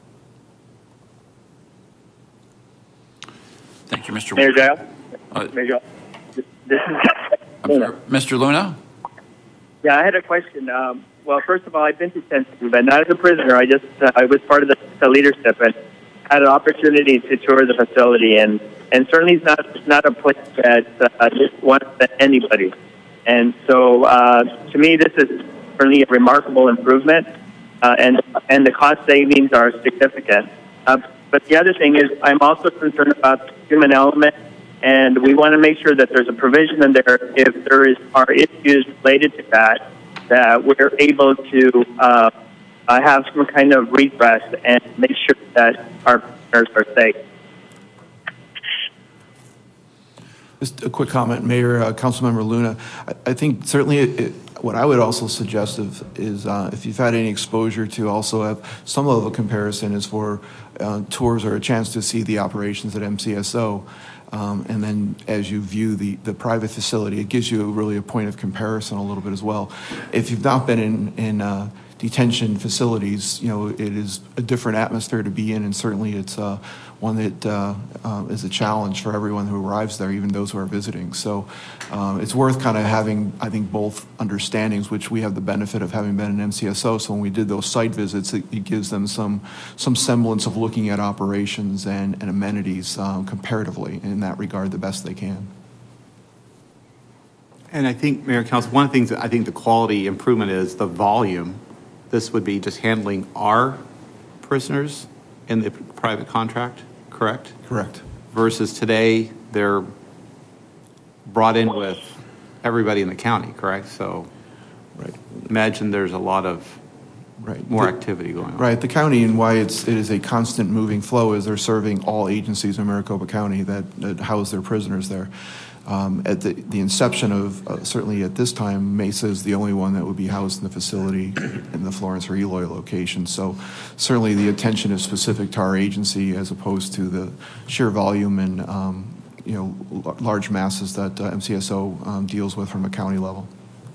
of. Thank you, Mr. Mayor Giles. Mayor Giles. This is Luna. Mr. Luna? Yeah, I had a question. Well, first of all, I've been to Sensitive, but not as a prisoner. I was part of the leadership and had an opportunity to tour the facility, and certainly it's not a place that just wants anybody. And so, to me, this is certainly a remarkable improvement, and the cost savings are significant. But the other thing is, I'm also concerned about the human element, and we want to make sure that there's a provision in there if there are issues related to that we're able to have some kind of redress and make sure that our prisoners are safe. Just a quick comment, Mayor, Councilmember Luna. I think certainly what I would also suggest is if you've had any exposure to also have some level of comparison is for tours or a chance to see the operations at MCSO. And then as you view the private facility, it gives you really a point of comparison a little bit as well. If you've not been in detention facilities, it is a different atmosphere to be in, and certainly it's one that is a challenge for everyone who arrives there, even those who are visiting. So it's worth kind of having, I think, both understandings, which we have the benefit of having been in MCSO. So when we did those site visits, it gives them some semblance of looking at operations and amenities comparatively in that regard the best they can. And I think, Mayor and Council, one of the things that I think the quality improvement is the volume. This would be just handling our prisoners in the private contract, correct? Correct. Versus today, they're brought in with everybody in the county, correct? So right. Imagine there's a lot of more activity going on. Right. The county, and why it is a constant moving flow, is they're serving all agencies in Maricopa County that house their prisoners there. At the inception of, certainly at this time, Mesa is the only one that would be housed in the facility in the Florence or Eloy location. So certainly the attention is specific to our agency as opposed to the sheer volume and large masses that MCSO deals with from a county level.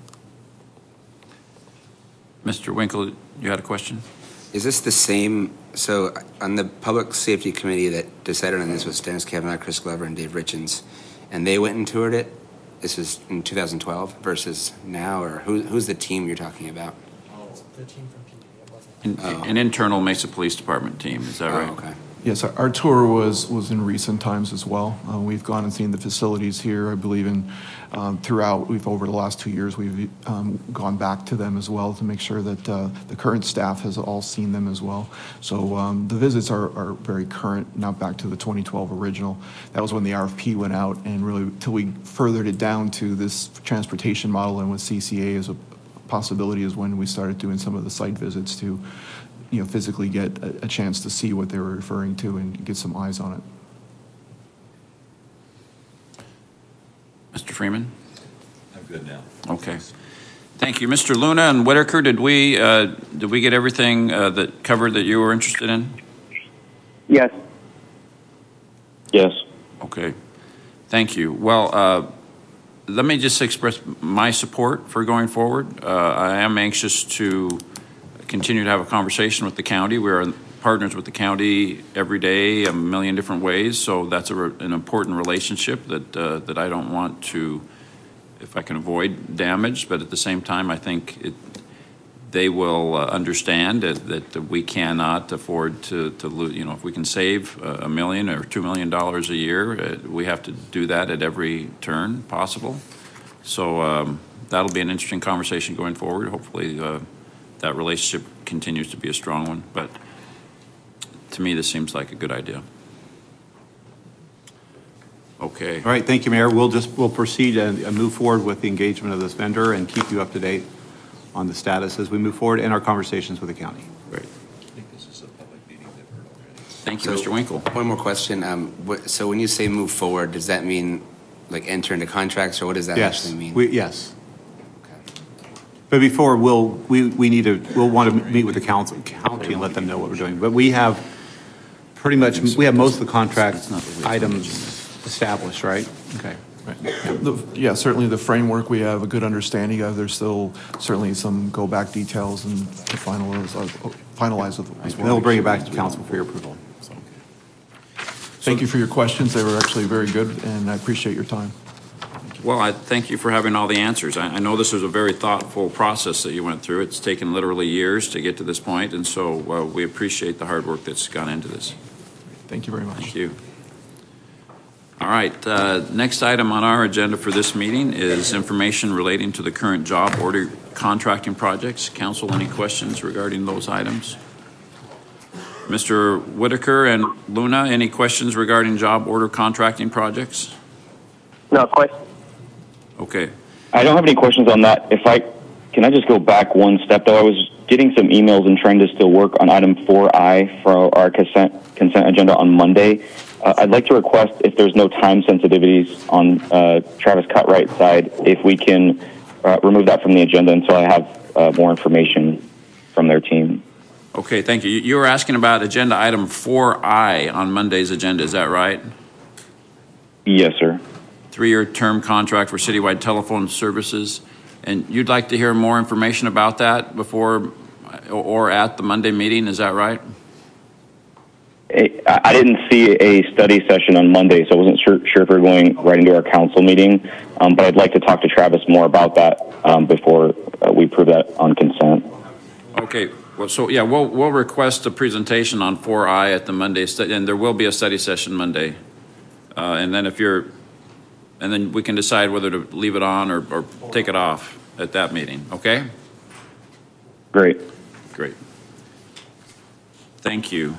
Mr. Winkle, you had a question? Is this the same? So on the Public Safety Committee that decided on this was Dennis Kavanaugh, Chris Glover, and Dave Richens, and they went and toured it. This was in 2012 versus now, or who's the team you're talking about? The team from PD. An internal Mesa Police Department team, is that right? Okay. Yes, our tour was in recent times as well. We've gone and seen the facilities here, I believe, throughout. Over the last 2 years, we've gone back to them as well to make sure that the current staff has all seen them as well. So the visits are very current, not back to the 2012 original. That was when the RFP went out, and really till we furthered it down to this transportation model and with CCA as a possibility is when we started doing some of the site visits to physically get a chance to see what they were referring to and get some eyes on it. Mr. Freeman? I'm good now. Okay. Thank you. Mr. Luna and Whitaker, did we get everything that covered that you were interested in? Yes. Yes. Okay. Thank you. Well, let me just express my support for going forward. I am anxious to continue to have a conversation with the county. We are partners with the county every day, a million different ways. So that's an important relationship that I don't want to, if I can avoid damage. But at the same time, I think they will understand that we cannot afford to lose. If we can save $1 million or $2 million a year, we have to do that at every turn possible. So that'll be an interesting conversation going forward. Hopefully that relationship continues to be a strong one, but to me, this seems like a good idea. Okay. All right, thank you, Mayor. We'll proceed and move forward with the engagement of this vendor and keep you up to date on the status as we move forward in our conversations with the county. Great. Thank you, Mr. Winkle. One more question. So when you say move forward, does that mean like enter into contracts, or what does that actually mean? Yes. But before, we'll want to meet with the county and let them know what we're doing. But we have most of the contract items established, right? Okay. Yeah, certainly the framework we have a good understanding of. There's still certainly some go back details and to finalize with. And we'll bring it back to council for your approval. So. Thank you for your questions. They were actually very good, and I appreciate your time. Well, I thank you for having all the answers. I know this was a very thoughtful process that you went through. It's taken literally years to get to this point, and so we appreciate the hard work that's gone into this. Thank you very much. Thank you. All right, next item on our agenda for this meeting is information relating to the current job order contracting projects. Council, any questions regarding those items? Mr. Whitaker and Luna, any questions regarding job order contracting projects? No question. Okay. I don't have any questions on that. Can I just go back one step though? I was getting some emails and trying to still work on item 4I for our consent agenda on Monday. I'd like to request, if there's no time sensitivities on Travis Cutright's side, if we can remove that from the agenda until I have more information from their team. Okay, thank you. You were asking about agenda item 4I on Monday's agenda, is that right? Yes, sir. 3-year term contract for citywide telephone services. And you'd like to hear more information about that before or at the Monday meeting, is that right? I didn't see a study session on Monday, so I wasn't sure if we were going right into our council meeting, but I'd like to talk to Travis more about that before we approve that on consent. Okay, well, so yeah, we'll request a presentation on 4I at the Monday study, and there will be a study session Monday. And then we can decide whether to leave it on or take it off at that meeting, okay? Great. Thank you.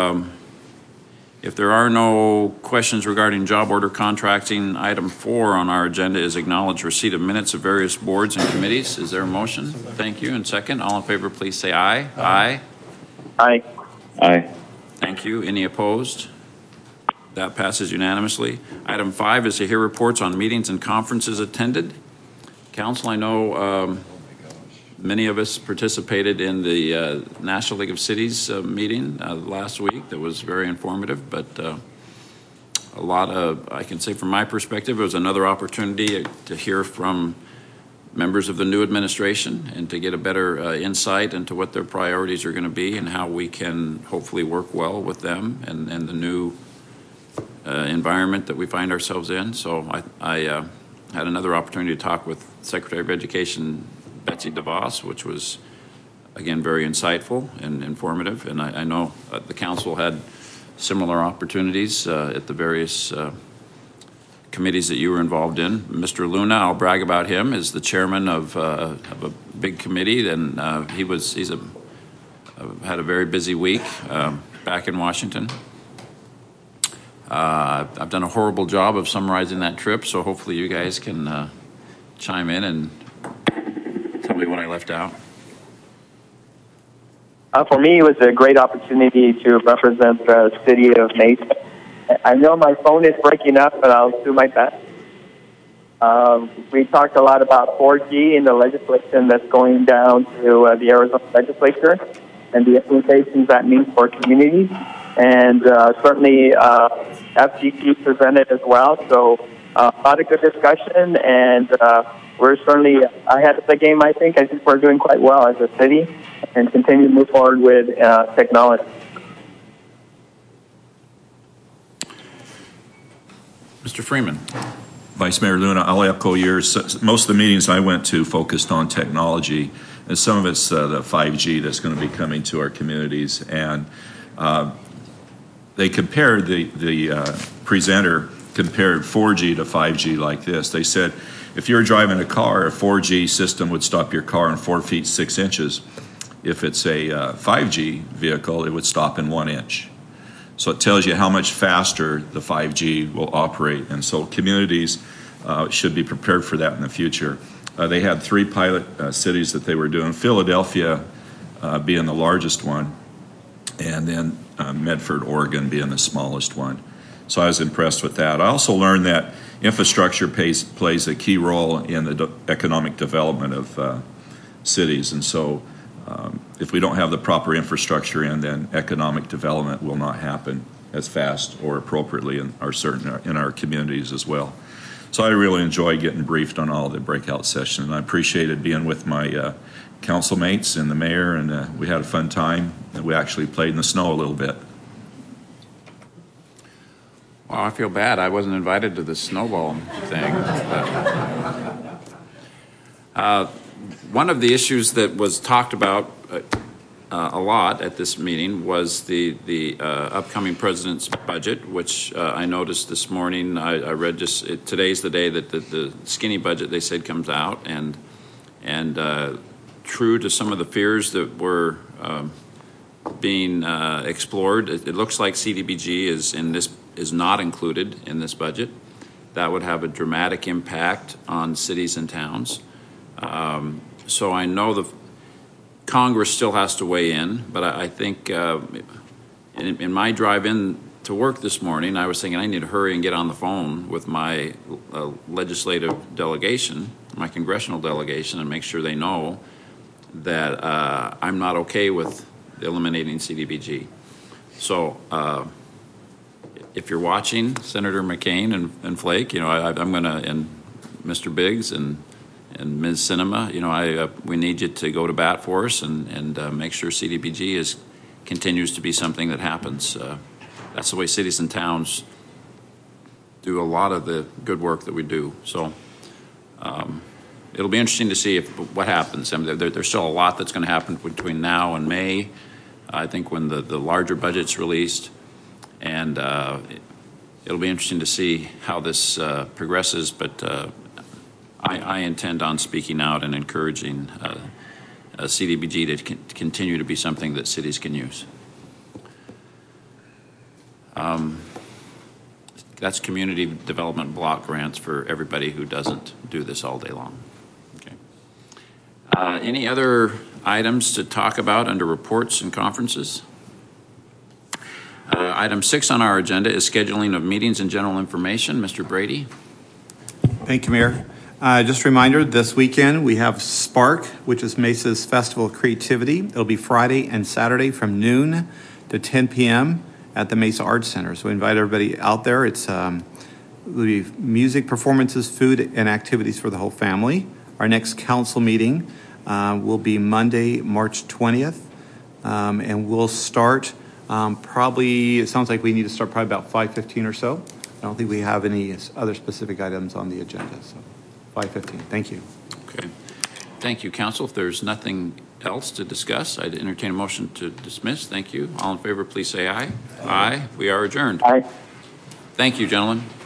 If there are no questions regarding job order contracting, item 4 on our agenda is acknowledge receipt of minutes of various boards and committees. Is there a motion? Thank you. And second, all in favor, please say aye. Aye. Aye. Aye. Thank you. Any opposed? That passes unanimously. Item 5 is to hear reports on meetings and conferences attended. Council, I know many of us participated in the National League of Cities meeting last week. That was very informative, but a lot of, I can say from my perspective, it was another opportunity to hear from members of the new administration and to get a better insight into what their priorities are going to be and how we can hopefully work well with them and the new environment that we find ourselves in. So I had another opportunity to talk with Secretary of Education Betsy DeVos, which was, again, very insightful and informative. And I know the council had similar opportunities at the various committees that you were involved in. Mr. Luna, I'll brag about him, is the chairman of a big committee, and he's had a very busy week back in Washington. I've done a horrible job of summarizing that trip, so hopefully you guys can chime in and tell me what I left out. For me, it was a great opportunity to represent the city of Mesa. I know my phone is breaking up, but I'll do my best. We talked a lot about 4G and the legislation that's going down to the Arizona legislature and the implications that means for communities. And certainly FGQ presented as well. So a lot of good discussion, and we're certainly ahead of the game, I think. I think we're doing quite well as a city and continue to move forward with technology. Mr. Freeman. Vice Mayor Luna, I'll echo yours. Most of the meetings I went to focused on technology, and some of it's the 5G that's going to be coming to our communities. And they compared, the presenter compared 4G to 5G like this. They said, if you're driving a car, a 4G system would stop your car in 4 feet 6 inches. If it's a 5G vehicle, it would stop in 1 inch. So it tells you how much faster the 5G will operate. And so communities should be prepared for that in the future. They had 3 pilot cities that they were doing, Philadelphia being the largest one. and then Medford, Oregon being the smallest one. So I was impressed with that. I also learned that infrastructure plays a key role in the economic development of cities, and so if we don't have the proper infrastructure in, then economic development will not happen as fast or appropriately in our communities as well. So I really enjoy getting briefed on all the breakout sessions, and I appreciated being with my council mates and the mayor, and we had a fun time. We actually played in the snow a little bit. Well, I feel bad. I wasn't invited to the snowball thing. One of the issues that was talked about a lot at this meeting was the upcoming president's budget, which I noticed this morning. I read today's the day that the skinny budget, they said, comes out, and true to some of the fears that were being explored, it looks like CDBG is not included in this budget. That would have a dramatic impact on cities and towns. So I know the Congress still has to weigh in, but I think in my drive in to work this morning, I was thinking I need to hurry and get on the phone with my legislative delegation, my congressional delegation, and make sure they know that I'm not okay with eliminating CDBG. So if you're watching, Senator McCain and Flake, I'm going to, and Mr. Biggs and Ms. Sinema, we need you to go to bat for us and make sure CDBG continues to be something that happens. That's the way cities and towns do a lot of the good work that we do. So it'll be interesting to see what happens. I mean, there's still a lot that's going to happen between now and May, I think, when the larger budget's released. And it'll be interesting to see how this progresses, but I intend on speaking out and encouraging CDBG to continue to be something that cities can use. That's community development block grants for everybody who doesn't do this all day long. Okay. Any other items to talk about under reports and conferences? Item 6 on our agenda is scheduling of meetings and general information. Mr. Brady. Thank you, Mayor. Just a reminder, this weekend we have Spark, which is Mesa's Festival of Creativity. It'll be Friday and Saturday from noon to 10 p.m. at the Mesa Arts Center. So we invite everybody out there. It's will be music, performances, food, and activities for the whole family. Our next council meeting will be Monday, March 20th, and we'll start probably, it sounds like we need to start probably about 5:15 or so. I don't think we have any other specific items on the agenda, so 5:15. Thank you. Okay. Thank you, Council. If there's nothing else to discuss, I'd entertain a motion to dismiss. Thank you. All in favor, please say aye. Aye. We are adjourned. Aye. Thank you, gentlemen.